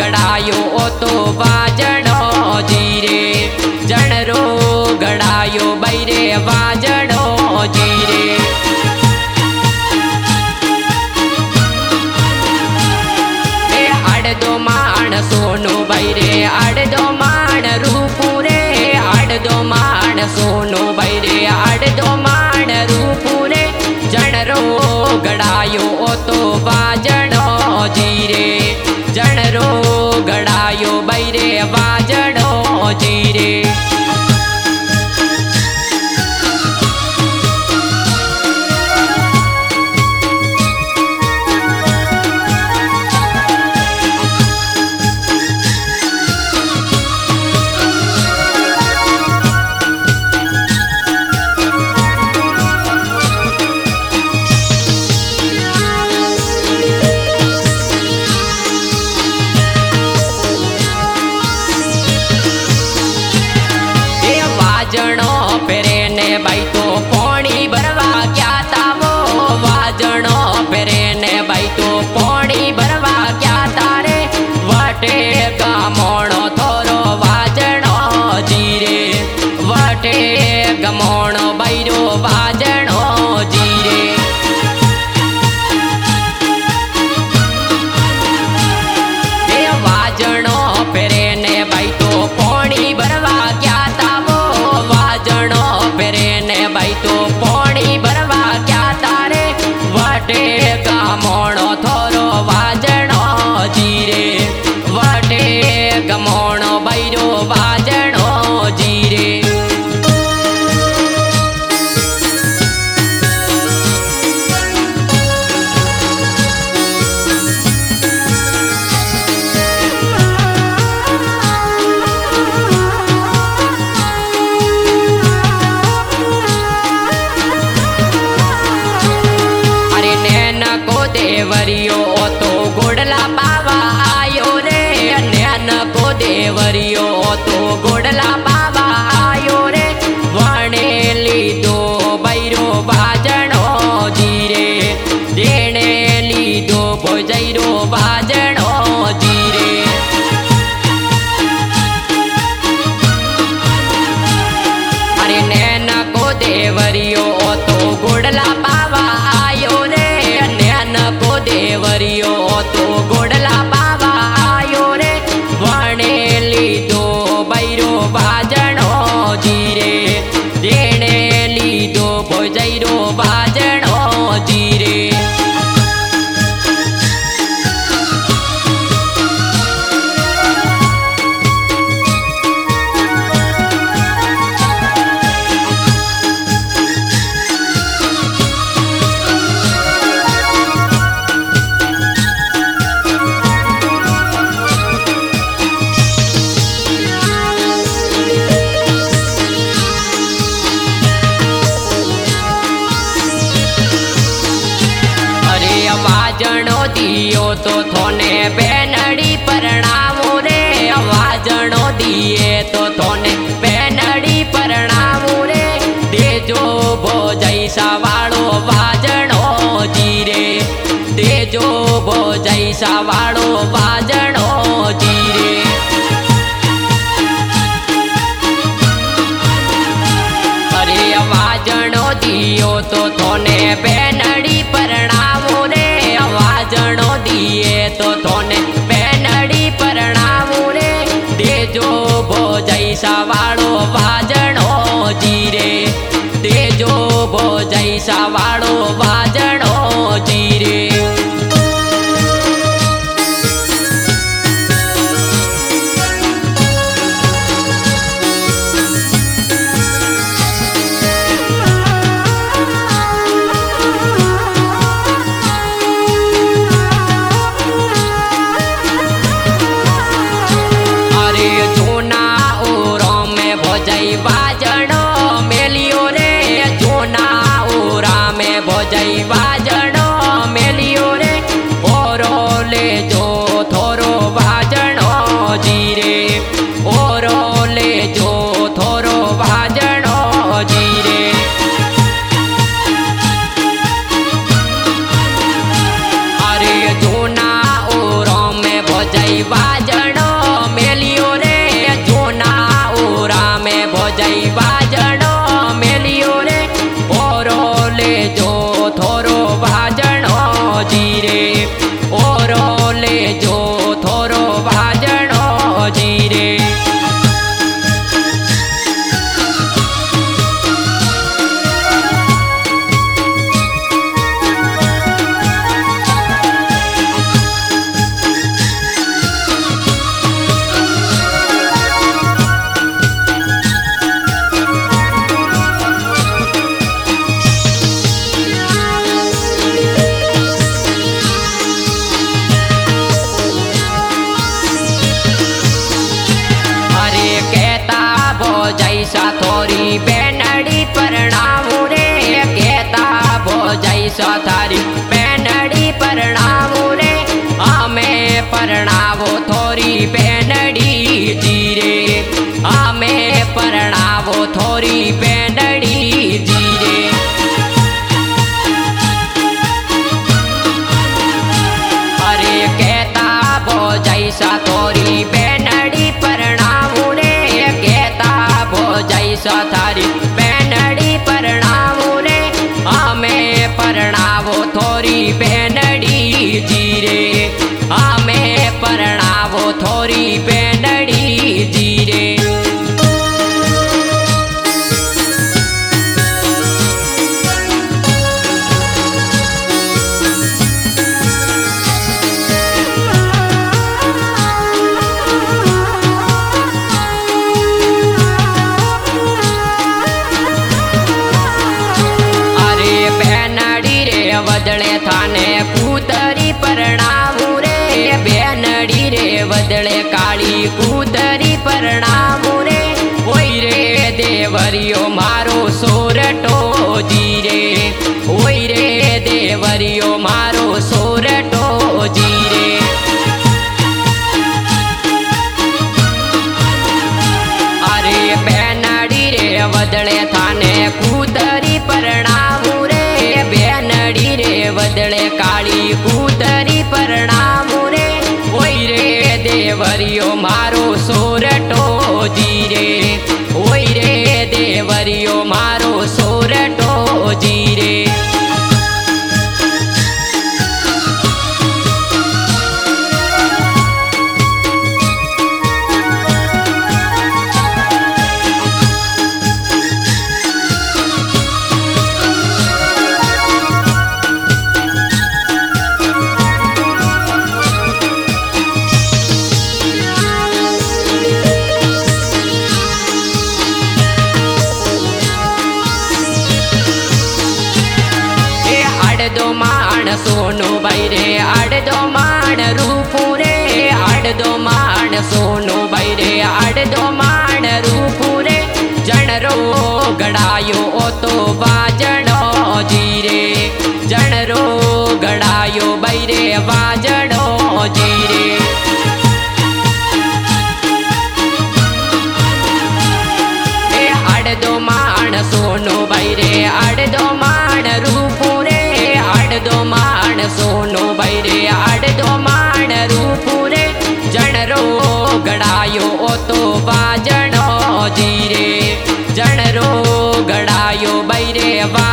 गड़ायो तो वाजणो जीरे, जणरो गड़ायो बैरे वाजणो जीरे। अड़दो माण सोनो बैरे अड़दो माण रूपुरे, अड़दो माण सोनो बैरे अड़दो माण रूपुरे, जणरो गड़ायो तो वाजणो जीरे, जणरो गड़ायो बैरे वाजणो जीरे। वाजणो पेरे ने भाई तो पानी भरवा क्या था वो, वाजणो पेरे ने भाई तो पानी भरवा क्या तारे, वटे गमोणो थोरो वाजणो जीरे, वटे गमोणो बैरो वाजणो जीरे। वाजणो पेरे ने भाई तो पानी भरवा क्या था वो, वाजणो पेरे ने भाई तो पानी भरवा क्या तारे, वटे गमोणो थोरो वाजणो जीरे, वटे गमोणो बैरो वाजणो जीरे। देवरियो तो गोडला बाबा आयो रे, नैन को देवरियो तो गोडला बाबा आयो रे, वणे लीधो बैरो वाजणो जीरे, देणे लीधो भोजैरो वाजणो जीरे। अरे नैन को देवरियो तो गोडला बाबा आयो रे, को देवरियो तो गोडला बाबा आयो रे, वणे लीधो बैरो वाजणो जीरे, देणे लीधो भोजैरो वाजणो जीरे। वाजणो दियो तो थोने बेनड़ी परणावो रे, वाजणो दिए तो थोने बेनड़ी परणावो रे, देजो भोजैसा वाळो वाजणो जीरे, देजो भोजैसा वाळो वाजणो जीरे। अरे वाजणो दियो तो थोने बेनड़ी परणावो रे, वाजणो दिए तो थोने बेनड़ी परणावो रे, देजो भोजैसा वाळो वाजणो जीरे, देजो भोजैसा वाळो वाजणो जीरे। जो थोरो वाजणो जीरे। जैसा थोरी बेनड़ी परणावू रे, कहता भो जैसा थारी बेनड़ी परणावू रे। हमें परणावो थोरी बेनड़ी जीरे, हमें परणावो थोरी बेनड़ी जीरे। अरे कहता भो जैसा थोरी बेनड़ी परणावू रे, जैसा थारी बेनड़ी परणावो रे। हमें परणावो थोरी बेनड़ी जीरे, हमें परणावो थोरी बेनड़ी जीरे। वदले थाने कूतरी परणावू रे, बेनड़ी रे वदले काली कूतरी परणावू रे। ओई रे देवरियो मारो सोरटो जीरे, ओई रे देवरियो मारो सोरटो जीरे। अरे बेनड़ी रे वदले थाने कूतरी परणावू रे, बेनड़ी रे वदले काली कूतरी परणावू रे। ओई रे देवरियो मारो सोरटो जीरे, ओई रे देवरियो मारो सोरटो जीरे। अड़दो माण सोनू भाई रे, अड़दो माण रूपू रे, अड़दो माण सोनू भाई रे, अड़दो माण रूपू रे। जणरो गड़ायो ओ तो वाजणो जीरे, जणरो गड़ायो भाई रे वाजणो जीरे। अड़दो माण सोनू भाई रे, अड़दो माण रूपू रे, अड़दो माण सोनू भाई रे, अड़दो माण रूपू रे। जणरो गड़ायो ओ तो वाजणो जीरे, जणरो गड़ायो भाई रे।